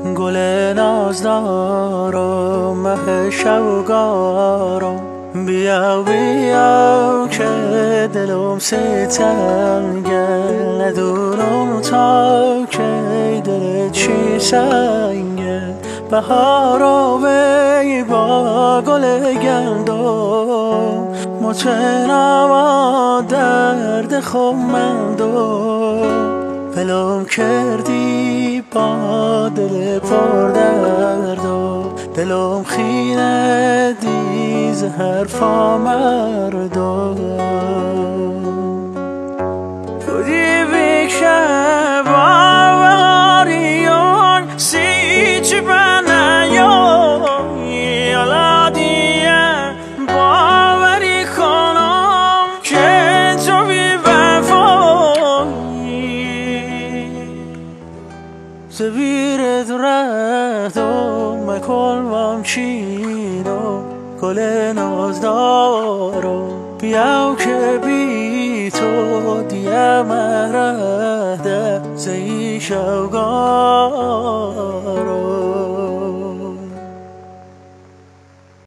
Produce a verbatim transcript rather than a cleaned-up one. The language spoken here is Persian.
گل نازدارم مه شوگارم بیا بیا که دلم ستنگه ندونم تا که دل چی سنگه بهارا وی با گل گندم متنما درد خمندم ولم کردی با دل پر دردم دلم خیره دی زهر فا مردم خودی بکشه باوریون سی چی بنیون یالا دیه باوری کنم که تو بی وفایی زبیرت رفتم مکلمم چینم گل نازدارم بیاو که بی تو دیم رهده زی شوگار